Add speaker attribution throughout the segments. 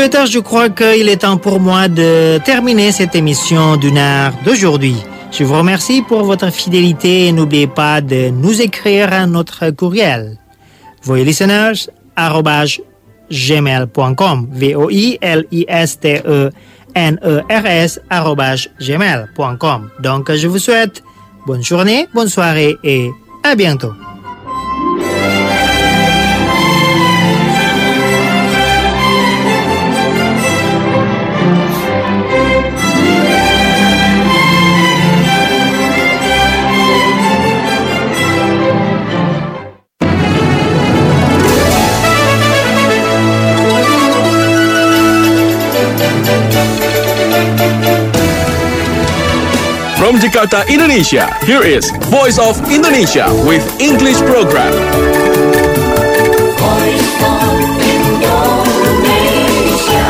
Speaker 1: auditeurs, je crois qu'il est temps pour moi de terminer cette émission d'une heure d'aujourd'hui. Je vous remercie pour votre fidélité et n'oubliez pas de nous écrire à notre courriel. voilisteners@gmail.com voilisteners@gmail.com. Donc, je vous souhaite bonne journée, bonne soirée et à bientôt.
Speaker 2: From Jakarta, Indonesia, here is Voice of Indonesia with English program.
Speaker 3: Voice of Indonesia.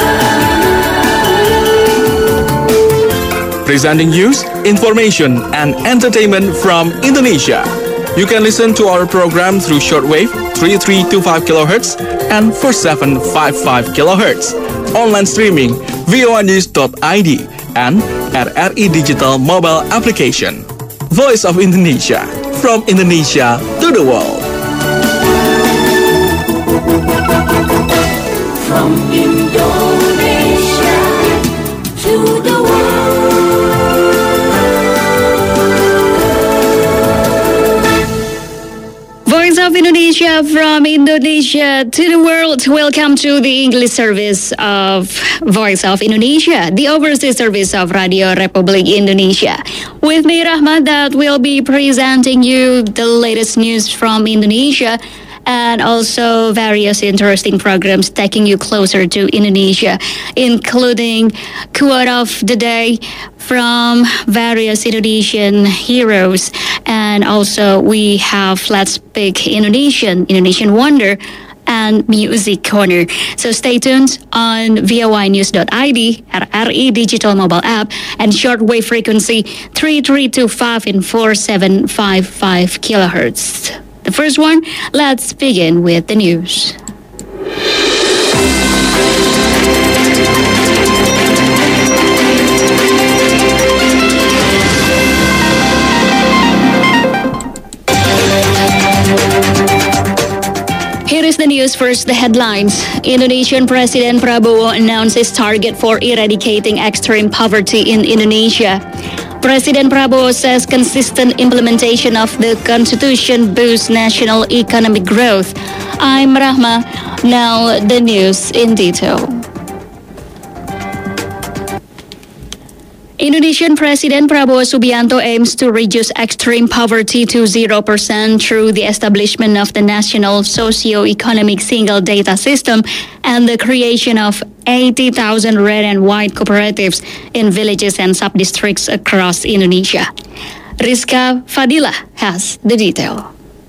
Speaker 2: Presenting news, information, and entertainment from Indonesia. You can listen to our program through shortwave 3325 kHz and 4755 kHz. Online streaming voanews.id and at RI Digital mobile application. Voice of Indonesia, from Indonesia to the world.
Speaker 3: From Indonesia to the world.
Speaker 4: Voice of Indonesia, from Indonesia to the world. Welcome to the English service of Voice of Indonesia, the overseas service of Radio Republik Indonesia. With me, Rahma, that will be presenting you the latest news from Indonesia and also various interesting programs taking you closer to Indonesia, including quote of the day from various Indonesian heroes. And also we have Let's Speak Indonesian Wonder, and Music Corner. So stay tuned on voinews.id, at RI Digital mobile app, and shortwave frequency 3325 and 4755 kilohertz. The first one, let's begin with the news. Here is the news. First, the headlines. Indonesian President Prabowo announces target for eradicating extreme poverty in Indonesia. President Prabowo says consistent implementation of the Constitution boosts national economic growth. I'm Rahma. Now the news in detail. Indonesian President Prabowo Subianto aims to reduce extreme poverty to 0% through the establishment of the National Socio-Economic Single Data System and the creation of 80,000 red and white cooperatives in villages and sub-districts across Indonesia. Rizka Fadila has the detail.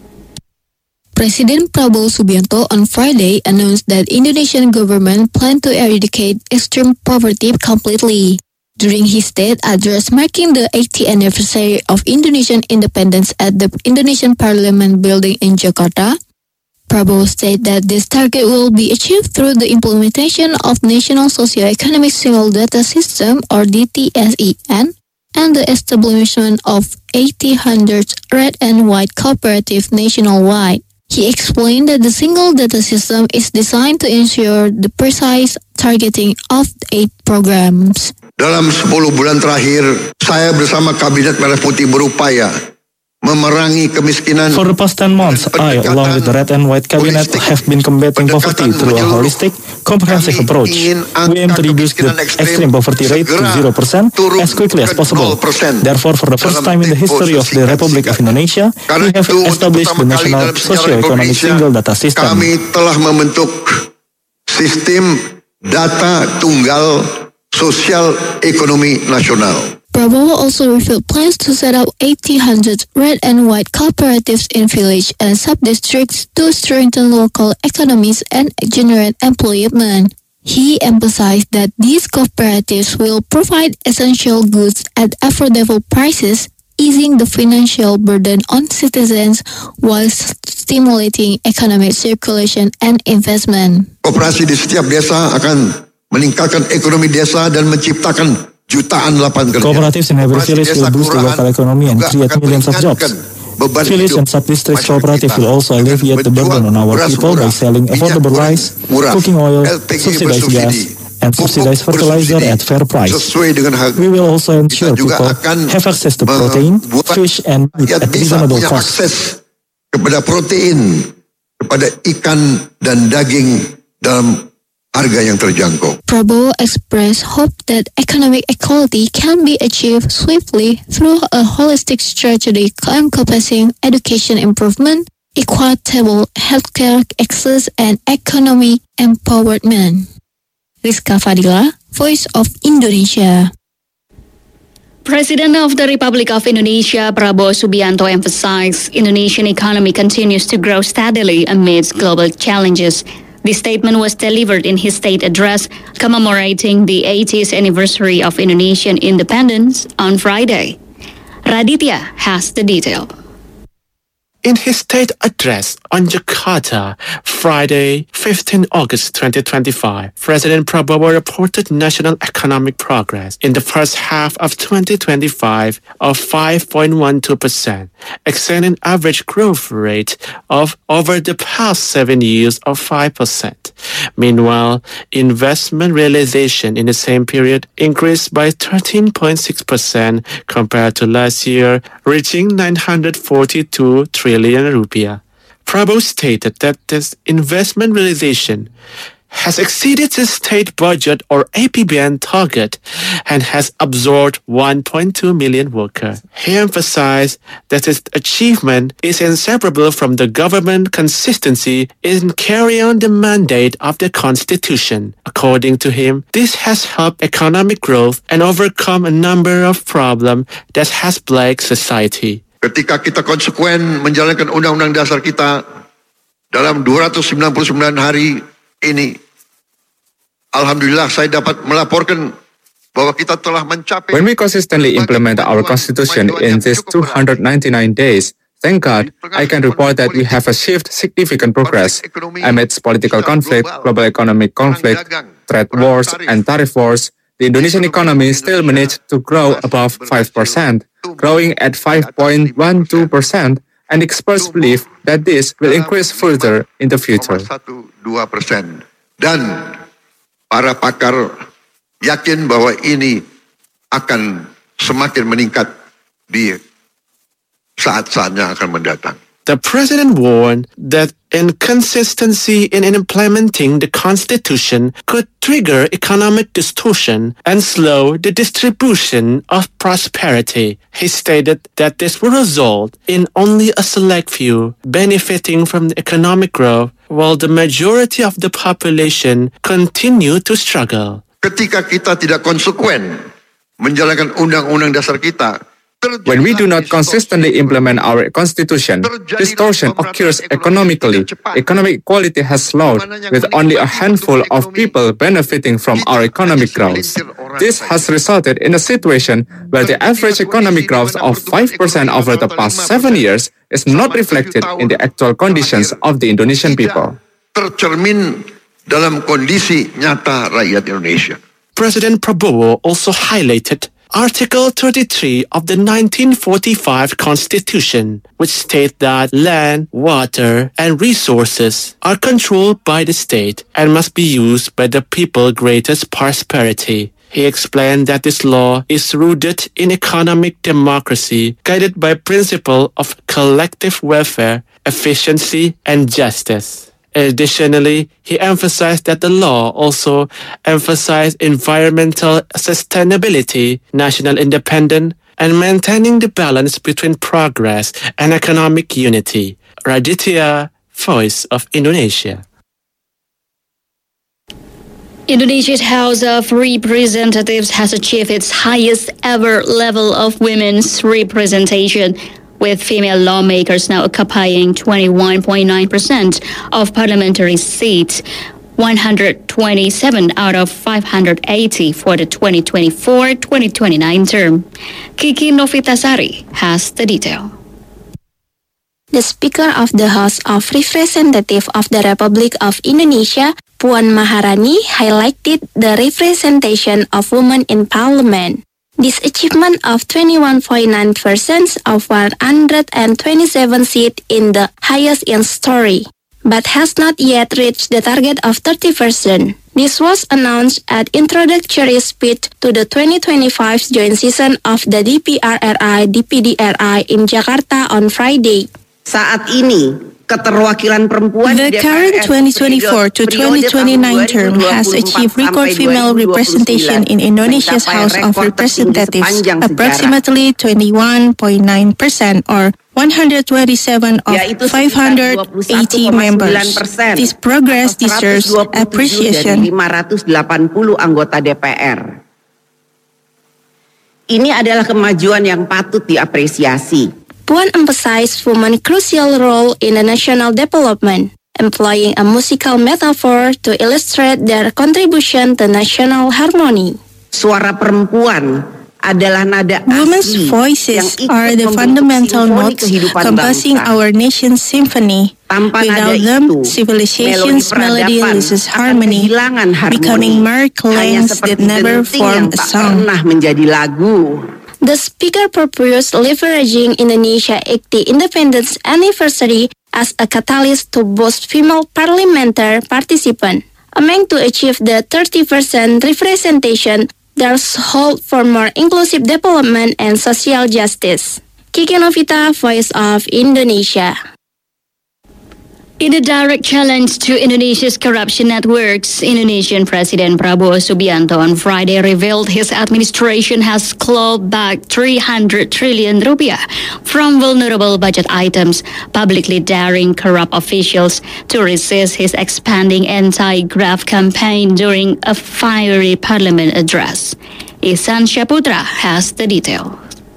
Speaker 5: President Prabowo Subianto on Friday announced that Indonesian government planned to eradicate extreme poverty completely. During his state address marking the 80th anniversary of Indonesian independence at the Indonesian Parliament building in Jakarta, Prabowo said that this target will be achieved through the implementation of National Socio-Economic Single Data System or DTSEN and the establishment of 800 red and white cooperatives nationwide. He explained that the single data system is designed to ensure the precise targeting of 8 programs.
Speaker 6: Dalam 10 bulan terakhir, saya bersama Kabinet Merah Putih berupaya memerangi kemiskinan.
Speaker 7: For the past 10 months, I, along with the Red and White Cabinet, have been combating poverty through a holistic, comprehensive approach. We aim to reduce the extreme poverty rate to 0% as quickly as possible. Therefore, for the first time in the history of the Republic of Indonesia, we have established the National Socio-Economic Single Data System.
Speaker 6: Kami telah membentuk sistem data tunggal sosial ekonomi nasional.
Speaker 5: Prabowo also revealed plans to set up 800 red and white cooperatives in village and sub-districts to strengthen local economies and generate employment. He emphasized that these cooperatives will provide essential goods at affordable prices, easing the financial burden on citizens while stimulating economic circulation and investment.
Speaker 6: Koperasi di setiap desa akan meningkatkan ekonomi desa dan menciptakan jutaan lapangan kerja.
Speaker 7: Cooperatives in every village will boost the local economy and create millions of jobs. Village and sub-district cooperatives will also alleviate the burden on our people by selling affordable rice, cooking oil, subsidized gas, and subsidized fertilizer at fair price. We will also ensure people have access to protein, fish, and meat at reasonable cost.
Speaker 6: Kepada protein, kepada ikan dan daging dalam harga yang terjangkau.
Speaker 5: Prabowo expressed hope that economic equality can be achieved swiftly through a holistic strategy encompassing education improvement, equitable healthcare access, and economic empowerment. Rizka Fadila, Voice of Indonesia.
Speaker 4: President of the Republic of Indonesia, Prabowo Subianto, emphasized Indonesian economy continues to grow steadily amidst global challenges. The statement was delivered in his state address commemorating the 80th anniversary of Indonesian independence on Friday. Raditya has the detail.
Speaker 8: In his state address on Jakarta, Friday, 15 August 2025, President Prabowo reported national economic progress in the first half of 2025 of 5.12%, exceeding average growth rate of over the past 7 years of 5%. Meanwhile, investment realization in the same period increased by 13.6% compared to last year, reaching 942 trillion rupiah. Prabowo stated that this investment realization has exceeded the state budget or APBN target and has absorbed 1.2 million workers. He emphasized that this achievement is inseparable from the government consistency in carrying on the mandate of the Constitution. According to him, this has helped economic growth and overcome a number of problems that has plagued society.
Speaker 6: Ketika kita konsekuen menjalankan undang-undang dasar kita dalam 299 hari ini, alhamdulillah saya dapat melaporkan bahwa kita telah mencapai.
Speaker 9: When we consistently implement our constitution in these 299 days, thank God, I can report that we have achieved significant progress amidst political conflict, global economic conflict, trade wars, and tariff wars. The Indonesian economy still managed to grow above 5%, growing at 5.12%, and experts believe that this will increase further in the future.
Speaker 6: 1-2%. Dan para pakar yakin bahwa ini akan semakin meningkat di saat-saatnya akan mendatang.
Speaker 8: The president warned that inconsistency in implementing the Constitution could trigger economic distortion and slow the distribution of prosperity. He stated that this will result in only a select few benefiting from the economic growth, while the majority of the population continue to struggle.
Speaker 6: Ketika kita tidak konsekuen menjalankan undang-undang dasar kita,
Speaker 9: when we do not consistently implement our constitution, distortion occurs economically. Economic equality has slowed, with only a handful of people benefiting from our economic growth. This has resulted in a situation where the average economic growth of 5% over the past 7 years is not reflected in the actual conditions of the Indonesian people.
Speaker 6: Tercermin dalam kondisi nyata rakyat Indonesia.
Speaker 8: President Prabowo also highlighted Article 33 of the 1945 Constitution, which states that land, water, and resources are controlled by the state and must be used by the people's greatest prosperity. He explained that this law is rooted in economic democracy, guided by principle of collective welfare, efficiency, and justice. Additionally, he emphasized that the law also emphasized environmental sustainability, national independence, and maintaining the balance between progress and economic unity. Raditya, Voice of Indonesia.
Speaker 4: Indonesia's House of Representatives has achieved its highest ever level of women's representation, with female lawmakers now occupying 21.9% of parliamentary seats, 127 out of 580 for the 2024-2029 term. Kiki Novitasari has the detail.
Speaker 5: The Speaker of the House of Representatives of the Republic of Indonesia, Puan Maharani, highlighted the representation of women in Parliament. This achievement of 21.9% of 127 seats in the highest in story, but has not yet reached the target of 30%. This was announced at introductory speech to the 2025 joint session of the DPRRI-DPDRI in Jakarta on Friday.
Speaker 10: Saat ini, keterwakilan perempuan
Speaker 11: The current 2024 to 2029 term has achieved record female representation in Indonesia's House of Representatives, approximately 21.9% or 127 of 580 members. This progress deserves appreciation.
Speaker 10: 580 anggota DPR. Ini adalah kemajuan yang patut diapresiasi.
Speaker 5: Puan emphasized women's crucial role in the national development, employing a musical metaphor to illustrate their contribution to national harmony.
Speaker 10: Suara perempuan adalah nada
Speaker 11: Women's voices are the fundamental notes composing our nation's symphony. Without them, civilization's melody loses harmony, becoming mere clangs that never form a song.
Speaker 5: The speaker proposed leveraging Indonesia 80 independence anniversary as a catalyst to boost female parliamentary participation, aiming to achieve the 30% representation. There's hope for more inclusive development and social justice. Kiki Novita, Voice of Indonesia.
Speaker 4: In a direct challenge to Indonesia's corruption networks, Indonesian President Prabowo Subianto on Friday revealed his administration has clawed back 300 trillion rupiah from vulnerable budget items, publicly daring corrupt officials to resist his expanding anti-graft campaign during a fiery parliament address. Ihsan Syaputra has the detail.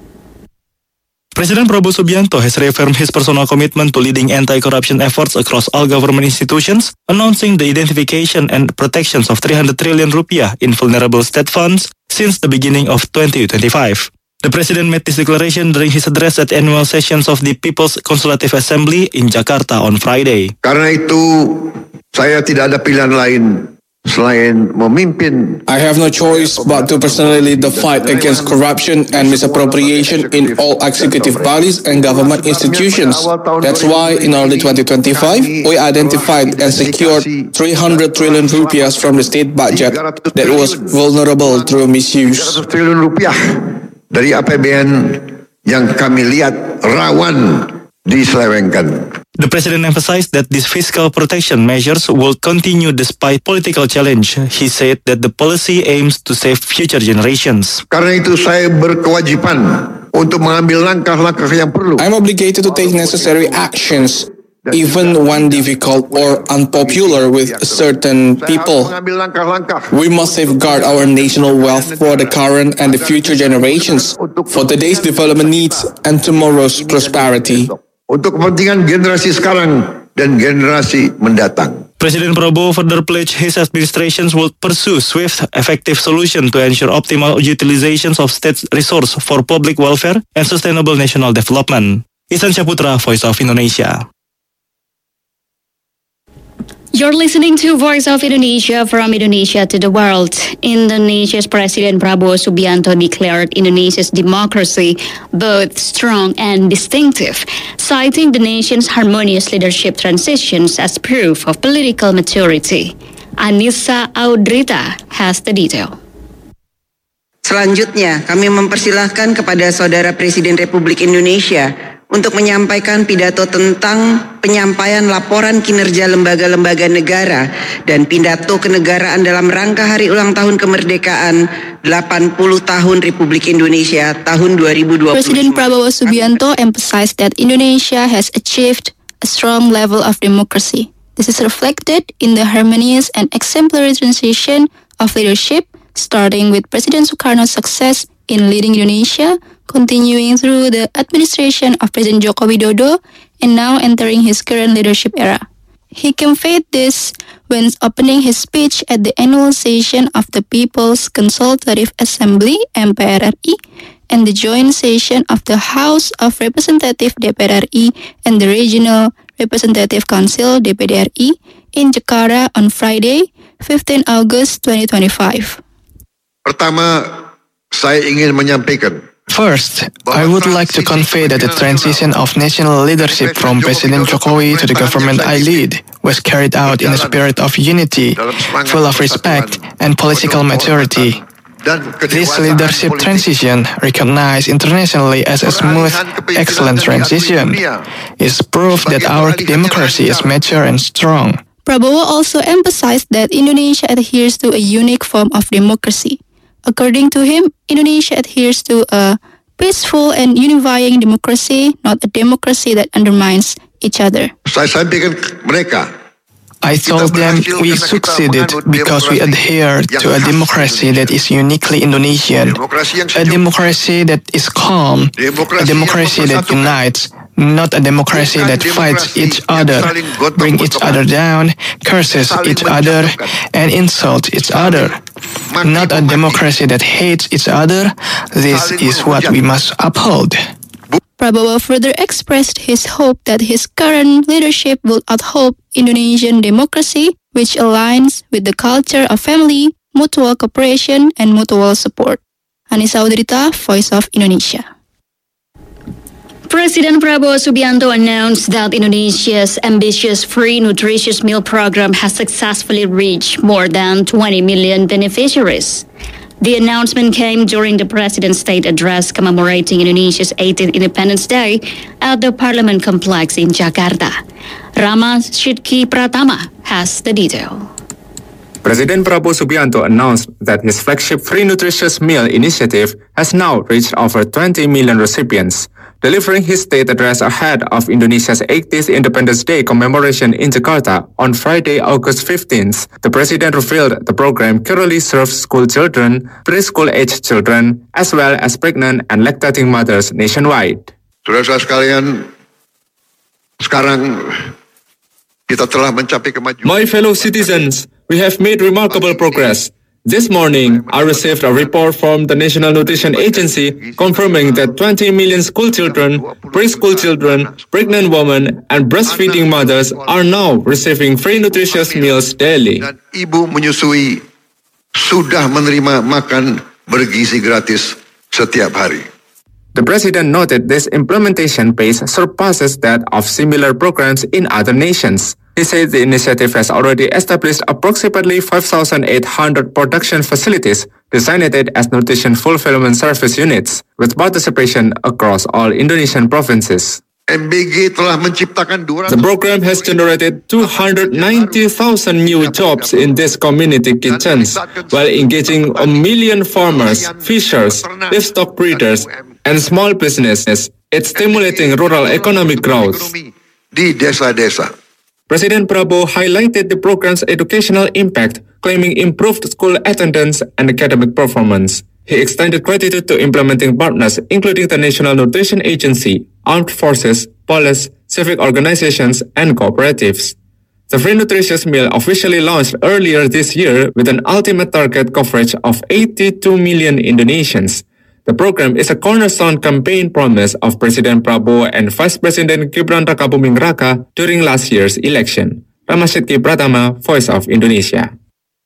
Speaker 7: President Prabowo Subianto has reaffirmed his personal commitment to leading anti-corruption efforts across all government institutions, announcing the identification and protections of 300 trillion rupiah in vulnerable state funds since the beginning of 2025. The President made this declaration during his address at annual sessions of the People's Consultative Assembly in Jakarta on Friday.
Speaker 6: Karena itu, saya tidak ada pilihan lain selain memimpin.
Speaker 2: I have no choice but to personally lead the fight against corruption and misappropriation in all executive bodies and government institutions. That's why in early 2025, we identified and secured 300 trillion rupiah from the state budget that was vulnerable through misuse.
Speaker 6: 300 triliun rupiah dari APBN yang kami lihat rawan diselewengkan.
Speaker 7: The President emphasized that these fiscal protection measures will continue despite political challenge. He said that the policy aims to save future generations.
Speaker 6: Karena itu saya berkewajiban untuk mengambil langkah-langkah yang perlu.
Speaker 2: I'm obligated to take necessary actions, even when difficult or unpopular with certain people. We must safeguard our national wealth for the current and the future generations, for today's development needs and tomorrow's prosperity.
Speaker 6: Untuk kepentingan generasi sekarang dan generasi mendatang.
Speaker 7: President Prabowo further pledged his administrations will pursue swift, effective solutions to ensure optimal utilization of state resources for public welfare and sustainable national development. Ihsan Syaputra, Voice of Indonesia.
Speaker 4: You're listening to Voice of Indonesia from Indonesia to the world. Indonesia's President Prabowo Subianto declared Indonesia's democracy both strong and distinctive, citing the nation's harmonious leadership transitions as proof of political maturity. Anissa Audrita has the detail.
Speaker 10: Selanjutnya, kami mempersilahkan kepada Saudara Presiden Republik Indonesia untuk menyampaikan pidato tentang penyampaian laporan kinerja lembaga-lembaga negara dan pidato kenegaraan dalam rangka hari ulang tahun kemerdekaan 80 tahun Republik Indonesia tahun 2020.
Speaker 11: President Prabowo Subianto emphasized that Indonesia has achieved a strong level of democracy. This is reflected in the harmonious and exemplary transition of leadership, starting with President Sukarno's success in leading Indonesia, continuing through the administration of President Joko Widodo, and now entering his current leadership era. He conveyed this when opening his speech at the annual session of the People's Consultative Assembly (MPRRI) and the joint session of the House of Representatives DPR RI and the Regional Representative Council DPD RI in Jakarta on Friday, 15 August 2025.
Speaker 6: Pertama, saya ingin menyampaikan.
Speaker 8: First, I would like to convey that the transition of national leadership from President Jokowi to the government I lead was carried out in a spirit of unity, full of respect and political maturity. This leadership transition, recognized internationally as a smooth, excellent transition, is proof that our democracy is mature and strong.
Speaker 11: Prabowo also emphasized that Indonesia adheres to a unique form of democracy. According to him, Indonesia adheres to a peaceful and unifying democracy, not a democracy that undermines each other.
Speaker 6: Saya sampaikan mereka.
Speaker 8: I told them we succeeded because we adhere to a democracy that is uniquely Indonesian, a democracy that is calm, a democracy that unites, not a democracy that fights each other, brings each other down, curses each other, and insults each other. Not a democracy that hates each other. This is what we must uphold.
Speaker 11: Prabowo further expressed his hope that his current leadership will uphold Indonesian democracy, which aligns with the culture of family, mutual cooperation, and mutual support. Anissa Udrita, Voice of Indonesia.
Speaker 4: President Prabowo Subianto announced that Indonesia's ambitious free nutritious meal program has successfully reached more than 20 million beneficiaries. The announcement came during the President's State Address commemorating Indonesia's 18th Independence Day at the Parliament Complex in Jakarta. Rama Shidki Pratama has the detail.
Speaker 9: President Prabowo Subianto announced that his flagship Free Nutritious Meal initiative has now reached over 20 million recipients. Delivering his state address ahead of Indonesia's 80th Independence Day commemoration in Jakarta on Friday, August 15th, the President revealed the program currently serves school children, preschool-aged children, as well as pregnant and lactating mothers nationwide.
Speaker 6: Saudara-saudara sekalian, sekarang kita telah mencapai kemajuan.
Speaker 2: My fellow citizens, we have made remarkable progress. This morning, I received a report from the National Nutrition Agency confirming that 20 million school children, preschool children, pregnant women, and breastfeeding mothers are now receiving free nutritious meals daily.
Speaker 6: Dan ibu menyusui sudah menerima makan bergizi gratis setiap hari.
Speaker 9: The President noted this implementation pace surpasses that of similar programs in other nations. He said the initiative has already established approximately 5,800 production facilities designated as nutrition fulfillment service units, with participation across all Indonesian provinces.
Speaker 6: MBG telah menciptakan 200.
Speaker 2: The program has generated 290,000 new jobs in these community kitchens, while engaging 1 million farmers, fishers, livestock breeders, and small businesses. It's stimulating rural economic growth.
Speaker 6: Di desa-desa.
Speaker 2: President Prabowo highlighted the program's educational impact, claiming improved school attendance and academic performance. He extended gratitude to implementing partners, including the National Nutrition Agency, armed forces, police, civic organizations, and cooperatives. The Free Nutritious Meal officially launched earlier this year with an ultimate target coverage of 82 million Indonesians. The program is a cornerstone campaign promise of President Prabowo and Vice President Gibran Rakabuming Raka during last year's election. Ramashidki Pratama, Voice of Indonesia.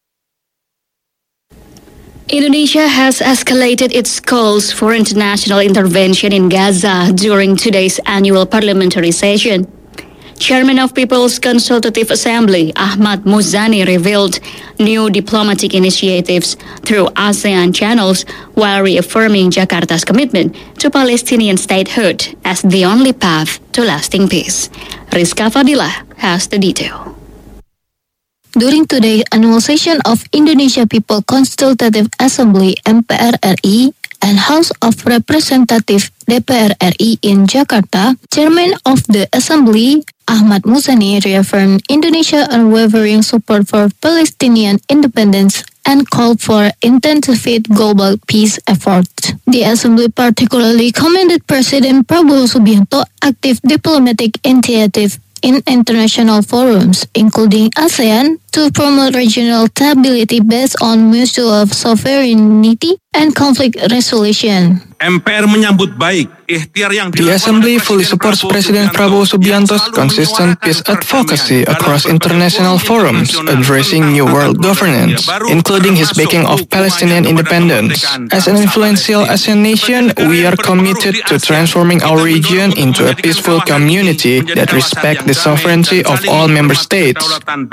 Speaker 4: Indonesia has escalated its calls for international intervention in Gaza during today's annual parliamentary session. Chairman of People's Consultative Assembly, Ahmad Muzani, revealed new diplomatic initiatives through ASEAN channels while reaffirming Jakarta's commitment to Palestinian statehood as the only path to lasting peace. Rizka Fadila has the detail.
Speaker 5: During today's annual session of Indonesia People Consultative Assembly MPR RI and House of Representatives DPR RI in Jakarta, Chairman of the Assembly, Ahmad Muzani, reaffirmed Indonesia's unwavering support for Palestinian independence and called for intensified global peace efforts. The Assembly particularly commended President Prabowo Subianto's active diplomatic initiative in international forums, including ASEAN, to promote regional stability based on mutual sovereignty and conflict resolution.
Speaker 12: MPR menyambut baik ikhtiar yang
Speaker 13: The Assembly fully supports President Prabowo Subianto's consistent peace advocacy across international forums addressing new world governance, including his backing of Palestinian independence. As an influential Asian nation, we are committed to transforming our region into a peaceful community that respects the sovereignty of all member states.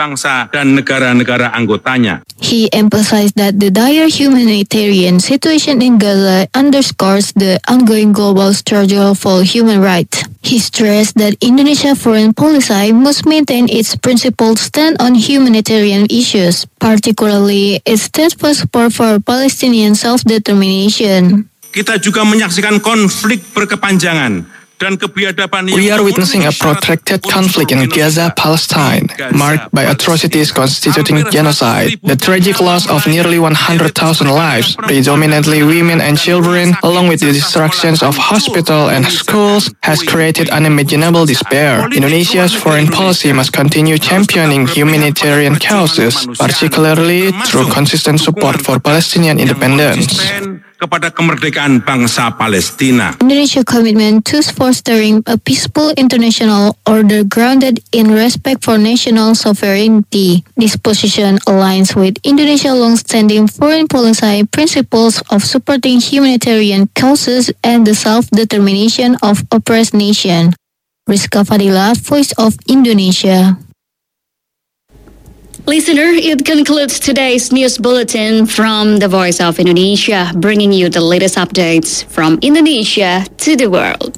Speaker 5: He emphasized that the dire humanitarian situation in Gaza underscores the ongoing global struggle for human rights. He stressed that Indonesia's foreign policy must maintain its principled stand on humanitarian issues, particularly its steadfast support for Palestinian self-determination.
Speaker 12: Kita juga menyaksikan konflik berkepanjangan dan kebiadaban.
Speaker 13: We are witnessing a protracted conflict in Gaza, Palestine, marked by atrocities constituting genocide. The tragic loss of nearly 100,000 lives, predominantly women and children, along with the destructions of hospitals and schools, has created unimaginable despair. Indonesia's foreign policy must continue championing humanitarian causes, particularly through consistent support for Palestinian independence.
Speaker 12: Kepada kemerdekaan bangsa Palestina.
Speaker 5: Indonesia's commitment to fostering a peaceful international order grounded in respect for national sovereignty. This position aligns with Indonesia's long-standing foreign policy principles of supporting humanitarian causes and the self-determination of oppressed nations. Rizka Fadila, Voice of Indonesia.
Speaker 4: Listener, it concludes today's news bulletin from the Voice of Indonesia, bringing you the latest updates from Indonesia to the world.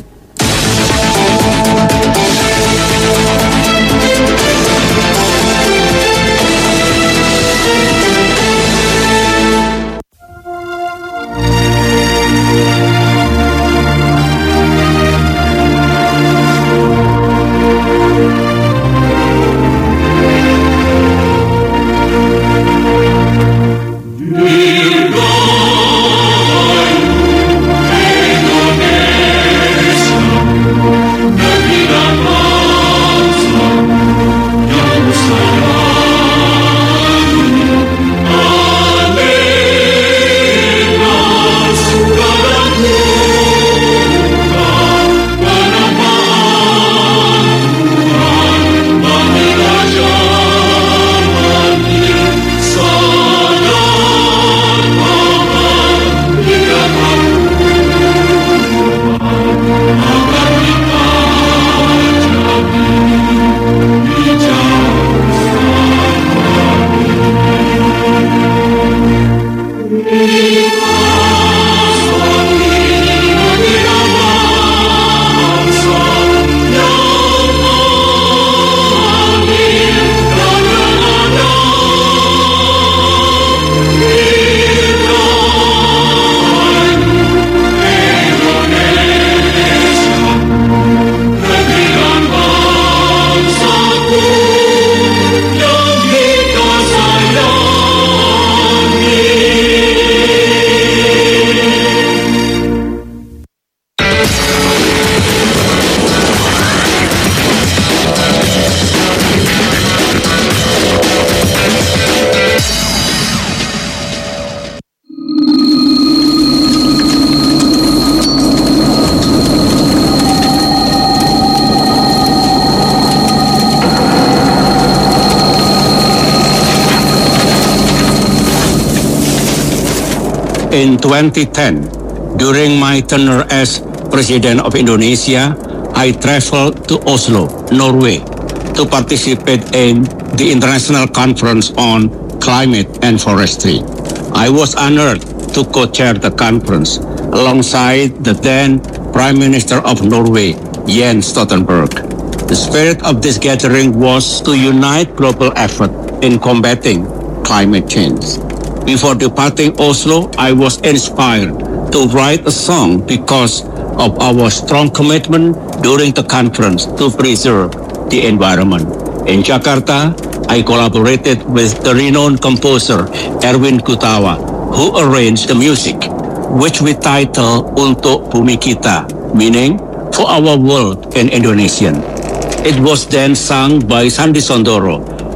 Speaker 14: In 2010, during my tenure as President of Indonesia, I traveled to Oslo, Norway, to participate in the International Conference on Climate and Forestry. I was honored to co-chair the conference alongside the then Prime Minister of Norway, Jens Stoltenberg. The spirit of this gathering was to unite global effort in combating climate change. Before departing Oslo, I was inspired to write a song because of our strong commitment during the conference to preserve the environment. In Jakarta, I collaborated with the renowned composer Erwin Gutawa, who arranged the music, which we titled Untuk Bumi Kita, meaning for our world in Indonesian. It was then sung by Sandi Sondoro,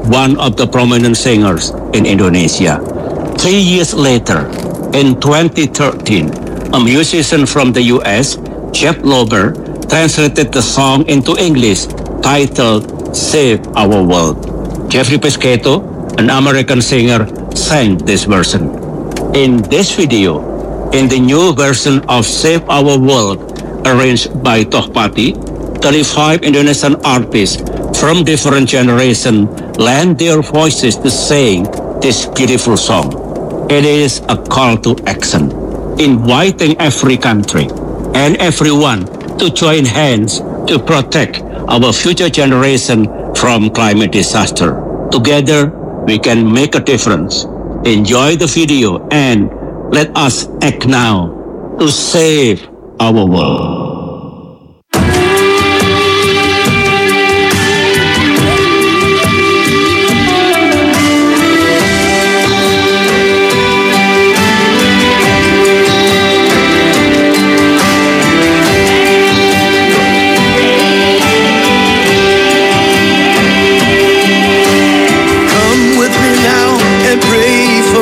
Speaker 14: one of the prominent singers in Indonesia. 3 years later, in 2013, a musician from the US, Jeff Lober, translated the song into English titled Save Our World. Jeffrey Pesqueto, an American singer, sang this version. In this video, in the new version of Save Our World, arranged by Tohpati, 35 Indonesian artists from different generations lend their voices to sing this beautiful song. It is a call to action, inviting every country and everyone to join hands to protect our future generation from climate disaster. Together, we can make a difference. Enjoy the video and let us act now to save our world.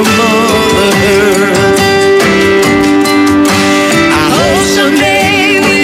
Speaker 3: Someday we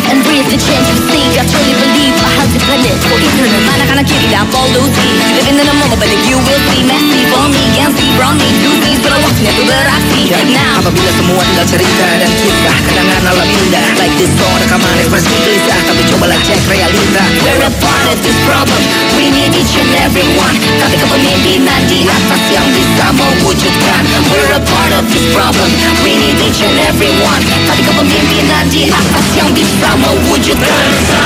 Speaker 3: and breathe the change we seek. I truly believe a healthy planet for eternal. Mana kanan kiri dan follow see. Living in the moment, but you will see. Messy for me, can see from me. Do things but waktunya tuh beraksi. Right now, apabila semua tinggal cerita dan kisah kenangan alam indah. Like this song, rekaman ekspresi gelisah, tapi cobalah cek realita. We're a part of this problem. We need each and every one. Tapi kepemimpinan di atas yang bisa mewujudkan. We're a part of this problem. We need each and every one. Tapi kepemimpinan di atas yang bisa mewujudkan.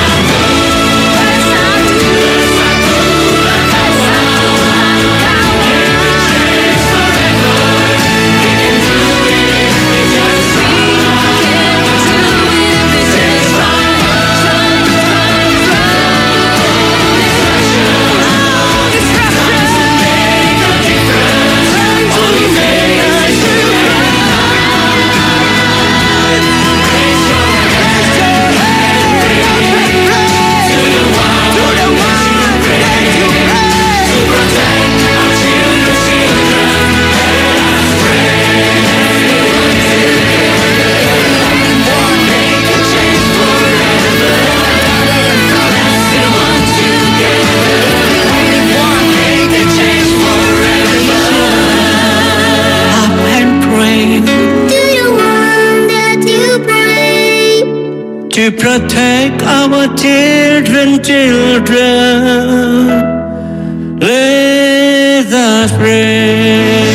Speaker 15: To protect our children, let us pray.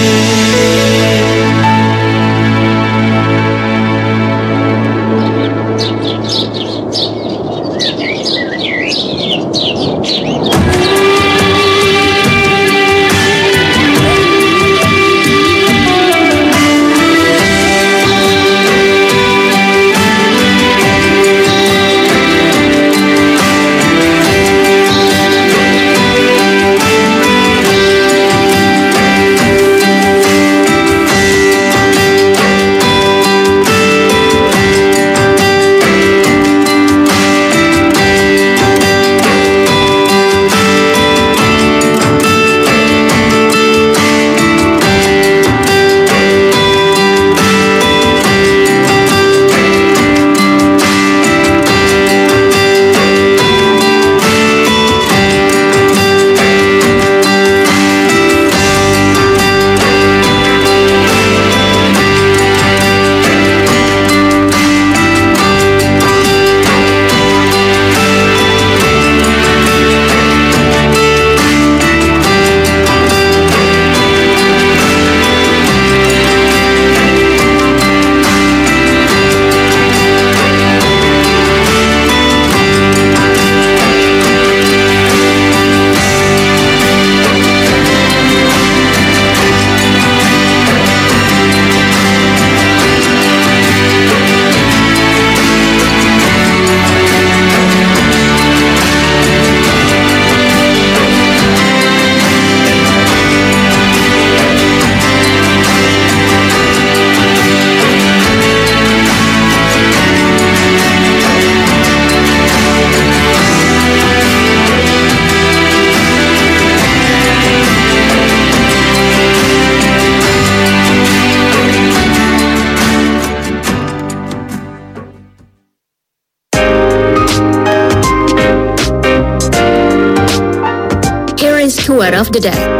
Speaker 4: Quote of the day.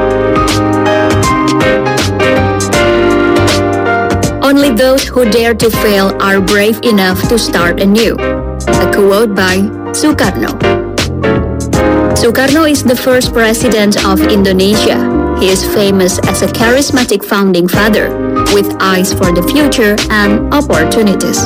Speaker 4: Only those who dare to fail are brave enough to start anew. A quote by Sukarno. Sukarno is the first president of Indonesia. He is famous as a charismatic founding father with eyes for the future and opportunities.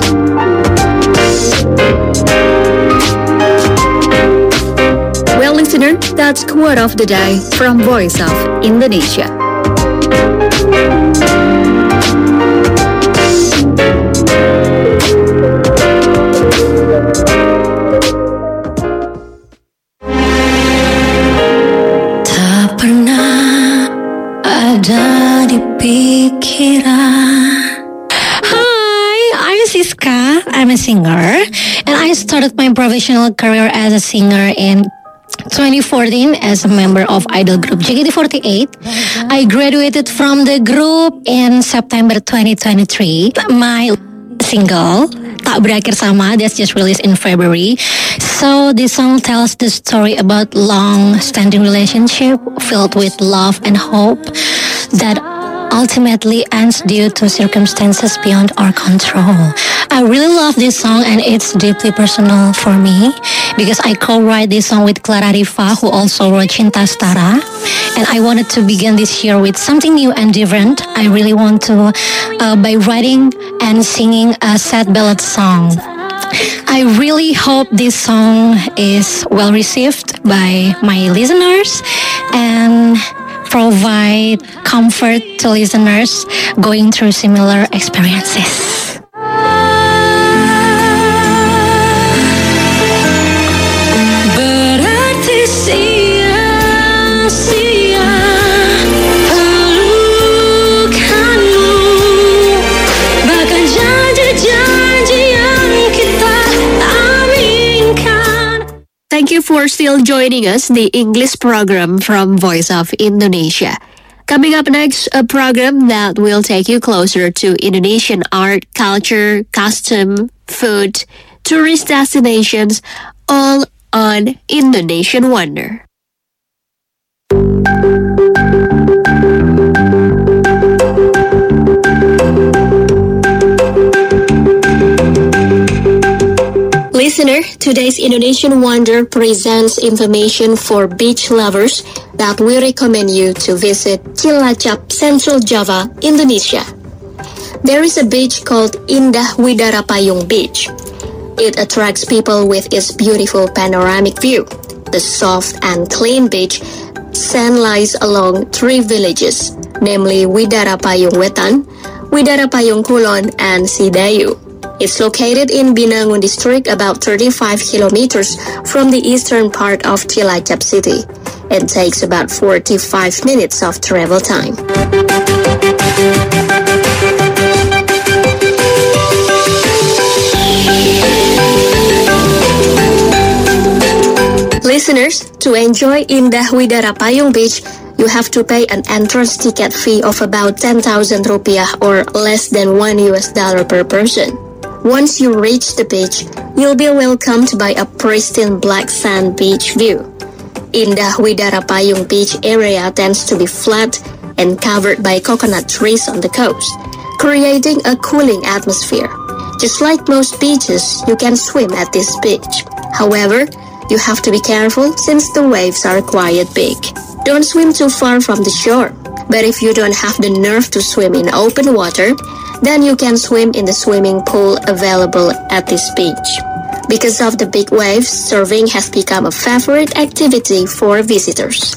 Speaker 4: Well, listener, that's Quote of the Day from Voice of Indonesia.
Speaker 3: Tak pernah ada di pikiran.
Speaker 16: Hi, I'm Siska. I'm a singer, and I started my professional career as a singer in 2014 as a member of idol group JKT48. I graduated from the group in September 2023. My single, Tak Berakhir Sama, that's just released in February. So this song tells the story about long-standing relationship filled with love and hope that ultimately ends due to circumstances beyond our control. I really love this song and it's deeply personal for me because I co-write this song with Clara Rifa, who also wrote Cinta Setara, and I wanted to begin this year with something new and different. I really want to, by writing and singing a sad ballad song. I really hope this song is well received by my listeners and provide comfort to listeners going through similar experiences.
Speaker 17: Thank you for still joining us, the English program from Voice of Indonesia. Coming up next, a program that will take you closer to Indonesian art, culture, custom, food, tourist destinations, all on Indonesian Wonder. Listener, today's Indonesian Wonder presents information for beach lovers that we recommend you to visit Cilacap, Central Java, Indonesia. There is a beach called Indah Widarapayung Beach. It attracts people with its beautiful panoramic view. The soft and clean beach sand lies along 3 villages, namely Widarapayung Wetan, Widarapayung Kulon, and Sidayu. It's located in Binangun district, about 35 kilometers from the eastern part of Cilacap city, and takes about 45 minutes of travel time. Listeners, to enjoy Indah Widarapayung Beach, you have to pay an entrance ticket fee of about 10,000 rupiah or less than $1 per person. Once you reach the beach, you'll be welcomed by a pristine black sand beach view. Indah Widarapayung Beach area tends to be flat and covered by coconut trees on the coast, creating a cooling atmosphere. Just like most beaches, you can swim at this beach. However, you have to be careful since the waves are quite big. Don't swim too far from the shore. But if you don't have the nerve to swim in open water, then you can swim in the swimming pool available at this beach. Because of the big waves, surfing has become a favorite activity for visitors.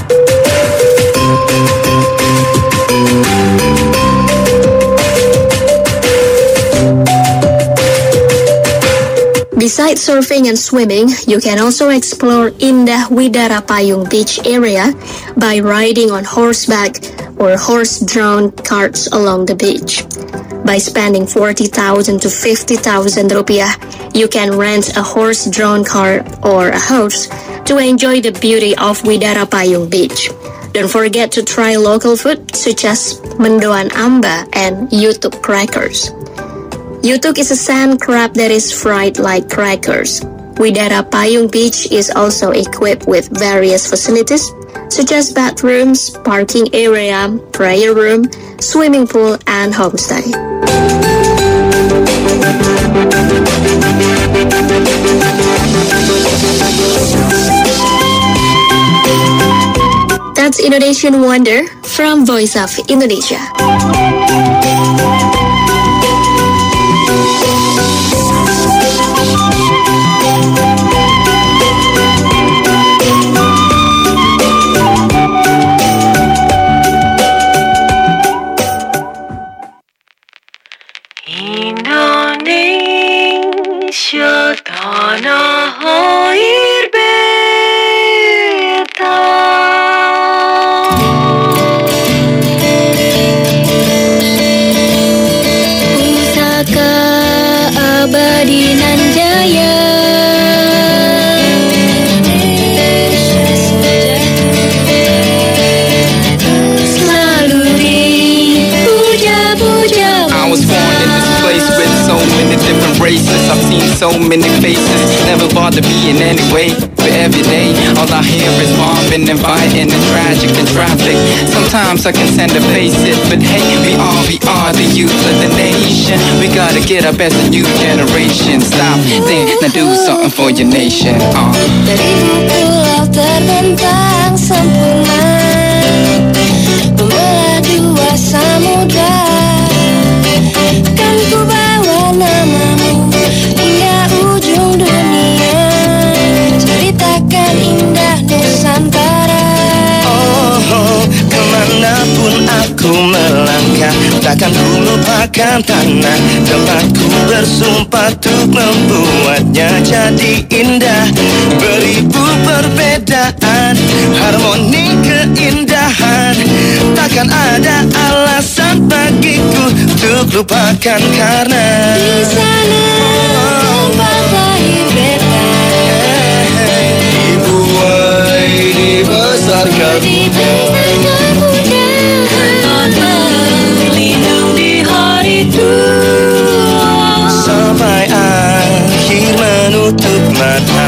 Speaker 17: Besides surfing and swimming, you can also explore Indah Widarapayung Beach area by riding on horseback or horse-drawn carts along the beach. By spending 40,000 to 50,000 rupiah, you can rent a horse-drawn cart or a horse to enjoy the beauty of Widarapayung Beach. Don't forget to try local food such as mendoan amba and yutuk crackers. Yutuk is a sand crab that is fried like crackers. Widarapayung Beach is also equipped with various facilities such as bathrooms, parking area, prayer room, swimming pool, and homestay. That's Indonesian Wonder from Voice of Indonesia.
Speaker 15: Indonesia tanah air beta,
Speaker 17: pusaka abadi nan jaya, selalu dipuja-puja.
Speaker 18: I was born in this place with so Yes, I've seen so many faces, never bother me in any way. But every day, all I hear is bombing and fighting and tragic and traffic. Sometimes I can send a face it, but hey, we are the youth of the nation. We gotta get up as a new generation. Stop, think, now do something for your nation.
Speaker 15: Dari pulau terbentang sempurna, membelah dua samudra. Kan ku bawa namamu hingga ujung dunia, ceritakan indah Nusantara.
Speaker 19: Oh, kemanapun aku melangkah, takkan ku lupakan tanah tempatku bersumpah untuk membuatnya jadi indah. Beribu perbedaan, harmoni keindahan, takkan ada alasan bagiku untuk lupakan karena
Speaker 15: di sana tempat lahir beta.
Speaker 19: Dibuai, dibesarkan muda,
Speaker 15: berlindung di hari tua,
Speaker 19: sampai akhir menutup mata.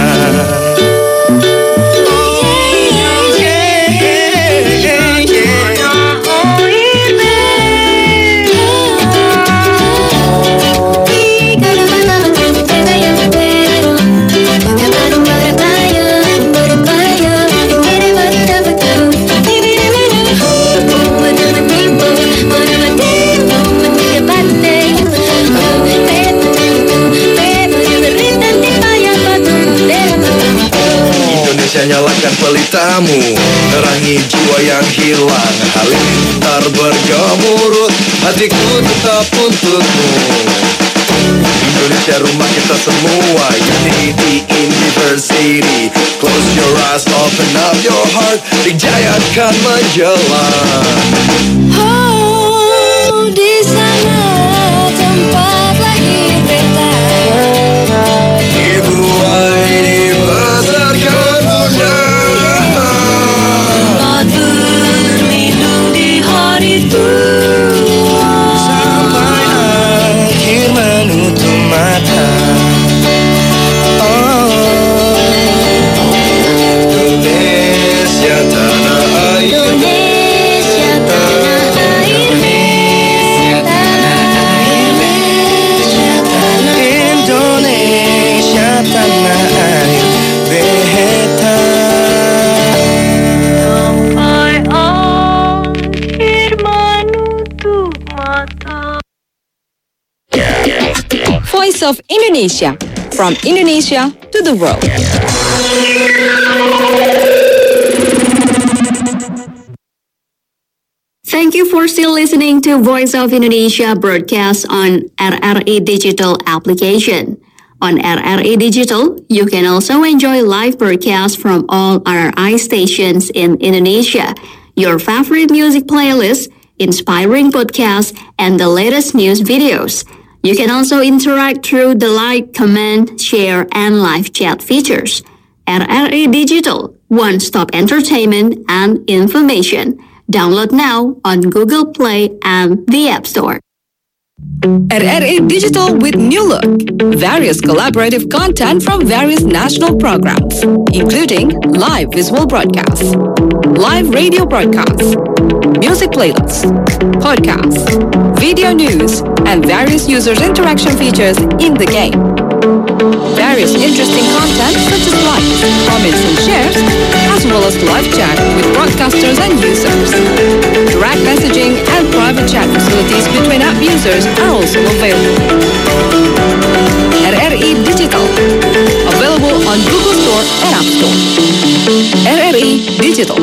Speaker 19: Nyalakan pelitamu, terangi jiwa yang hilang. Halilintar bergemuruh, hatiku tetap untukmu. Indonesia rumah kita semua, Unity University. Close your eyes, open up your heart, Dijaya akan menjelang.
Speaker 15: Oh, di sana tempat lahir beta.
Speaker 19: Dibuai, dibesarkan muda,
Speaker 15: tempat berlindung di hari tua,
Speaker 19: sampai akhir menutup mata. Oh, Indonesia tanah air,
Speaker 15: Indonesia tanah air,
Speaker 19: Indonesia tanah air, Indonesia tanah air beta.
Speaker 15: sampai akhir menutup mata.
Speaker 20: Voice of Indonesia, from Indonesia to the world.
Speaker 4: Thank you for still listening to Voice of Indonesia broadcast on RRI Digital application. On RRI Digital, you can also enjoy live broadcasts from all RRI stations in Indonesia, your favorite music playlists, inspiring podcasts, and the latest news videos. You can also interact through the like, comment, share, and live chat features. RRI Digital, one-stop entertainment and information. Download now on Google Play and the App Store.
Speaker 20: RRI Digital with new look. Various collaborative content from various national programs, including live visual broadcasts, live radio broadcasts, music playlists, podcasts, video news, and various users' interaction features in the game. Various interesting content such as likes, comments, and shares, as well as live chat with broadcasters and users. Direct messaging and private chat facilities between app users are also available. RRI Digital, available on Google Store and App Store. RRI Digital.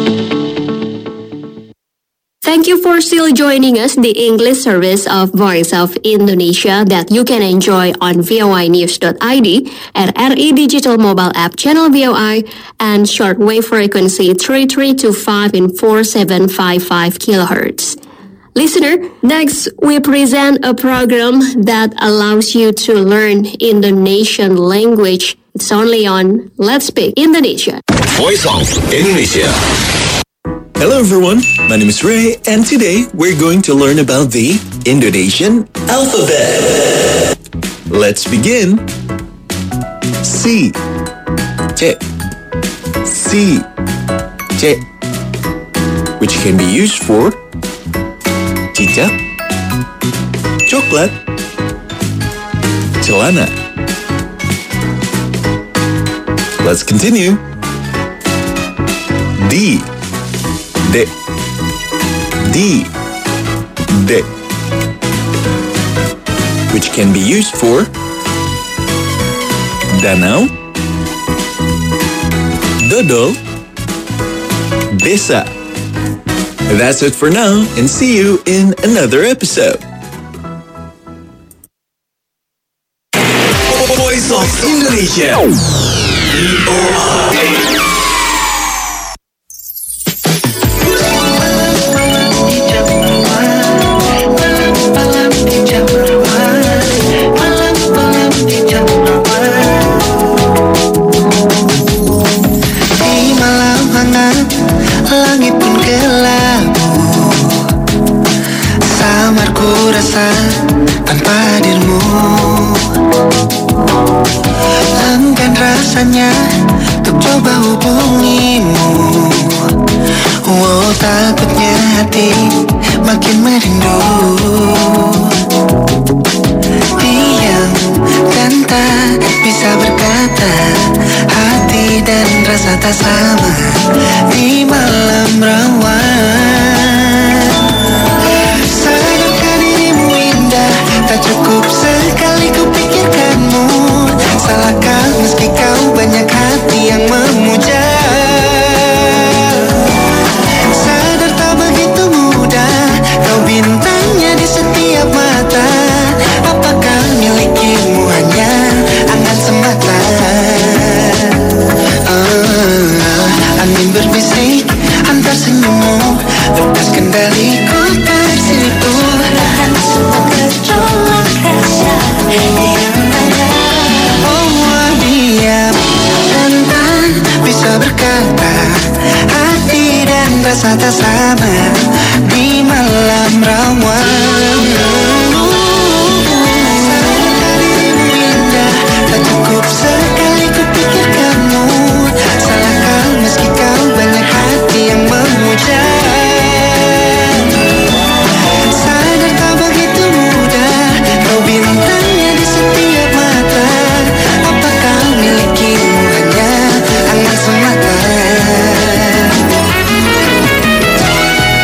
Speaker 4: Thank you for still joining us, the English service of Voice of Indonesia that you can enjoy on voinews.id, RRI Digital mobile app channel VOI, and shortwave frequency 3325 in 4755 kilohertz. Listener, next we present a program that allows you to learn Indonesian language. It's only on Let's Speak Indonesia.
Speaker 21: Voice of Indonesia. Hello everyone, my name is Ray, and today we're going to learn about the Indonesian alphabet. let's begin. C, C, C, C, which can be used for cicak, coklat, celana. Let's continue. D, D, D, D, which can be used for danau, dodol, desa. That's it for now, and see you in another episode. Voice of Indonesia. VOA.
Speaker 1: Langit pun gelap, samar ku rasa tanpa dirimu. Enggan rasanya untuk coba hubungimu. Oh, takutnya hati makin merindu. Diam dan tak bisa berkata, hati dan rasa tak sama di malam rawan. Sadarkah dirimu indah, tak cukup sekali ku pikirkanmu. Salahkah meski kau banyak hati yang memuja. Sadar tak begitu mudah, kau bintangnya di setiap mata. Apakah milikimu hanya angan semata? Angin berbisik antar senyummu, lepas kendaliku tersiripu. Tahan semua gejolak rasa yang ada. Oh, diam dan tak bisa berkata, hati dan rasa tak sama di malam rawan. Sadarkah dirimu indah, tak cukup sekali ku pikirkanmu. Salahkah meski kau banyak hati yang memuja. Sadar tak begitu mudah, kau bintangnya di setiap mata. Apakah milikimu hanya angan semata?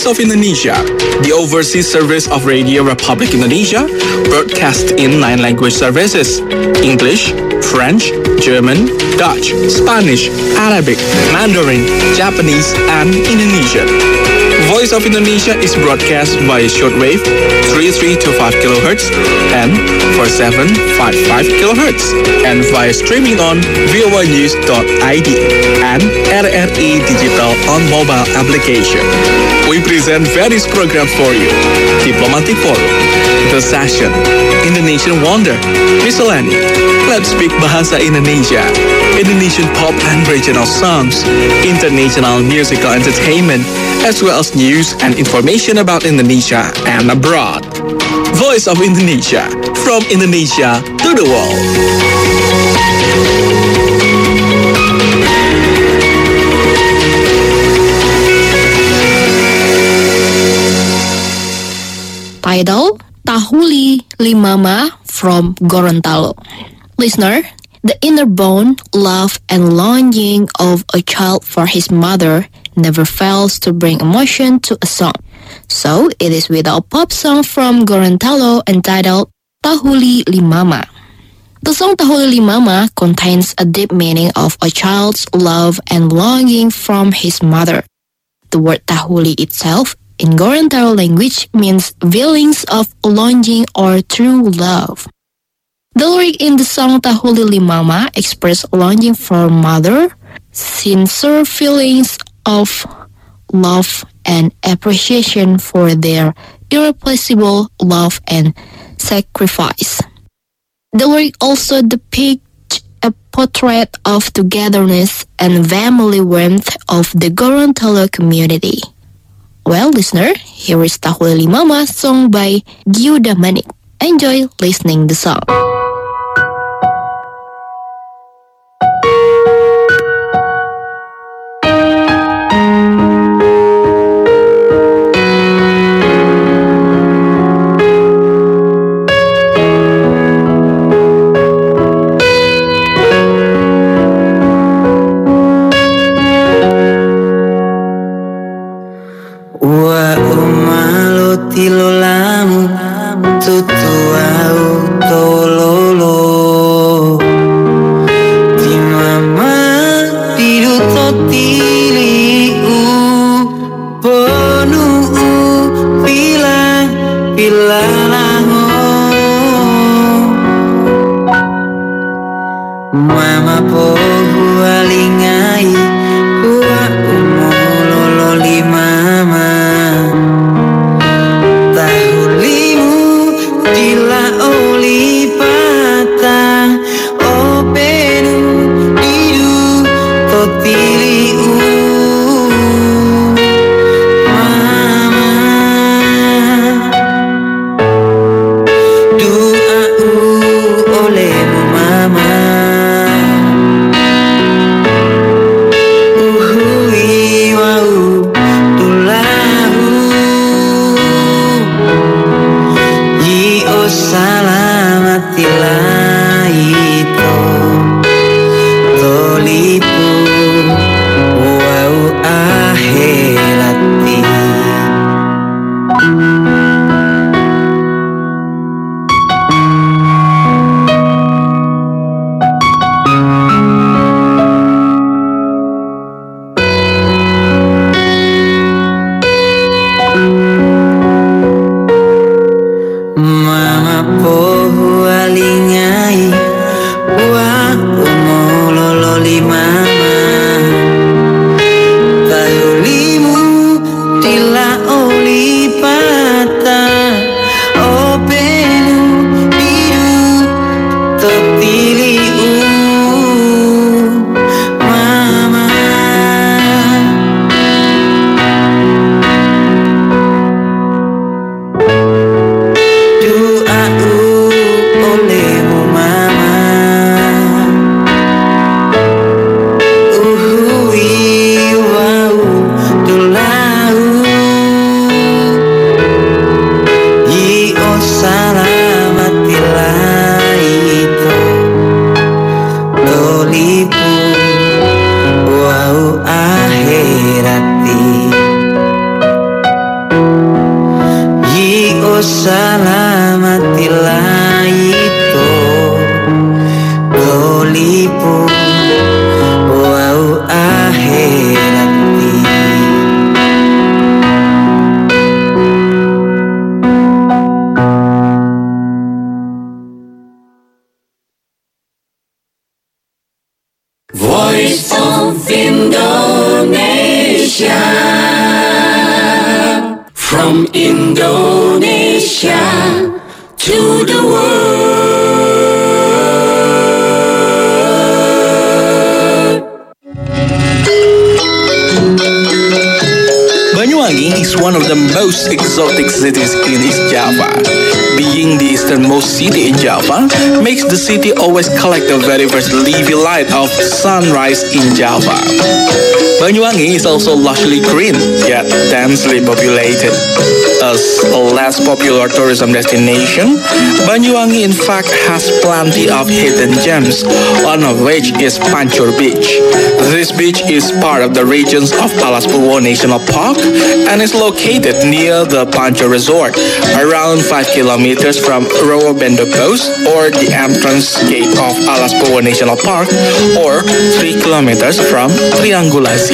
Speaker 2: of Indonesia, the overseas service of Radio Republic Indonesia, broadcasts in 9 language services: English, French, German, Dutch, Spanish, Arabic, Mandarin, Japanese, and Indonesian. Voice of Indonesia is broadcast via shortwave 3325 kHz and 4755 kHz, and via streaming on voanews.id and RRI Digital on mobile application. We present various programs for you: Diplomatic Forum, The Session, Indonesian Wonder, Miscellany, Let's Speak Bahasa Indonesia, Indonesian pop and regional songs, international musical entertainment, as well as news and information about Indonesia and abroad. Voice of Indonesia, from Indonesia to the world.
Speaker 5: Title, Tahuli Limama from Gorontalo. Listener, the inner bond, love, and longing of a child for his mother never fails to bring emotion to a song. So, it is with a pop song from Gorontalo entitled Tahuli Limama. The song Tahuli Limama contains a deep meaning of a child's love and longing from his mother. The word Tahuli itself in Gorontalo language means feelings of longing or true love. The lyric in the song Tahuli Limama express longing for mother, sincere feelings of love and appreciation for their irreplaceable love and sacrifice. The lyric also depicts a portrait of togetherness and family warmth of the Gorontalo community. Well, listener, here is Tahuli Limama sung by Giuda Manik. Enjoy listening the song.
Speaker 7: Mama po hualingai hua umolololi mama tahulimu dila oli patang openu didu totiliu mama doa olehmu mama tipu. Wow, akhir nanti.
Speaker 1: Voice of Indonesia. From Indonesia to the world.
Speaker 2: Banyuwangi is one of the most exotic cities in East Java. Being the easternmost city in Java makes the city always collect the very first living light of sunrise in Java. Banyuwangi is also lushly green, yet densely populated. As a less popular tourism destination, Banyuwangi in fact has plenty of hidden gems, one of which is Pancur Beach. This beach is part of the regions of Alas Purwo National Park and is located near the Pancur Resort, around 5 kilometers from Rowo Bendo Post or the entrance gate of Alas Purwo National Park, or 3 kilometers from Triangulasi.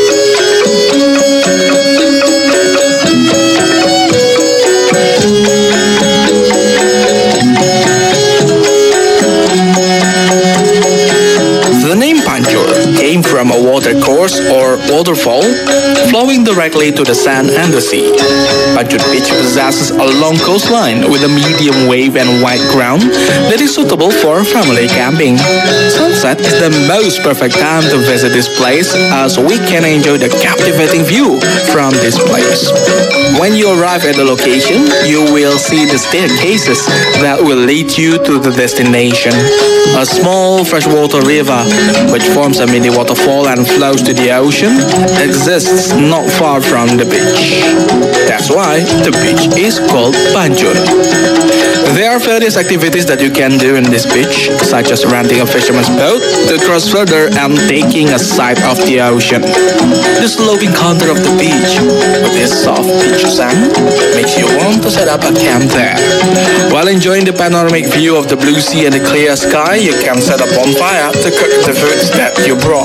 Speaker 2: The name Pancur came from a water course or waterfall flowing directly to the sand and the sea. Pancur Beach possesses a long coastline with a medium wave and wide ground that is suitable for family camping. Sunset is the most perfect time to visit this place, as we can enjoy the captivating view from this place. When you arrive at the location, you will see the staircases that will lead you to the destination. A small freshwater river, which forms a mini waterfall and flows to the ocean, exists not far from the beach. That's why the beach is called Pancur. There are various activities that you can do in this beach, such as renting a fisherman's boat to cross further and taking a sight of the ocean. The sloping contour of the beach, with its soft beach sand, makes you want to set up a camp there. While enjoying the panoramic view of the blue sea and the clear sky, you can set a bonfire to cook the foods that you brought.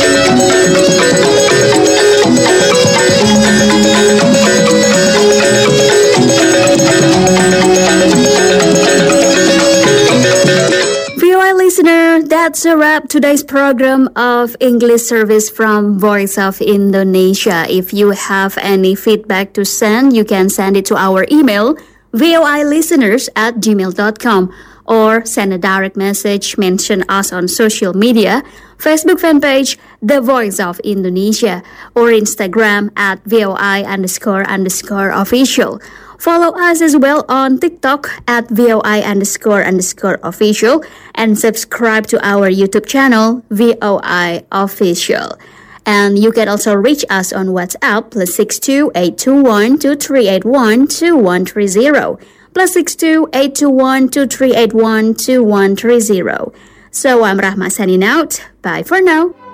Speaker 4: VOA listener, that's a wrap today's program of English service from Voice of Indonesia. If you have any feedback to send, you can send it to our email voilisteners@gmail.com or send a direct message, mention us on social media, Facebook fan page The Voice of Indonesia, or Instagram at @VOI__official. Follow us as well on TikTok at VOI__official and subscribe to our YouTube channel VOI Official. And you can also reach us on WhatsApp +62 821 2381 2130. +62 821 2381 2130. So I'm Rahma signing out. Bye for now.